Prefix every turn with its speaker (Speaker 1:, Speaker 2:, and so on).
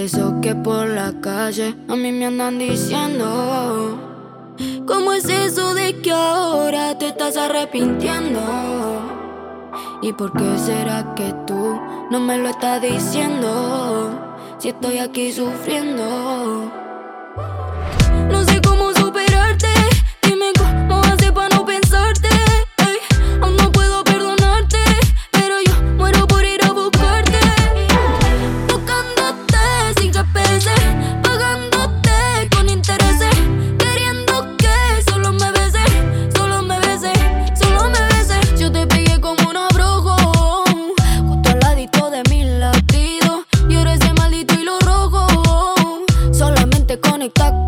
Speaker 1: eso que por la calle a mí me andan diciendo. ¿Cómo es eso de que ahora te estás arrepintiendo? ¿Y por qué será que tú no me lo estás diciendo? Si estoy aquí sufriendo. No sé cómo superarte. Dime cómo haces para no pensarte. Ey, aún no puedo perdonarte, pero yo muero por ir a buscarte. Buscándote sin GPS, pagándote con intereses, queriendo que solo me beses, solo me beses, solo me beses. Yo te pegué como un abrojo, justo al ladito de mis latidos, y eres ese maldito hilo rojo. Solamente conecta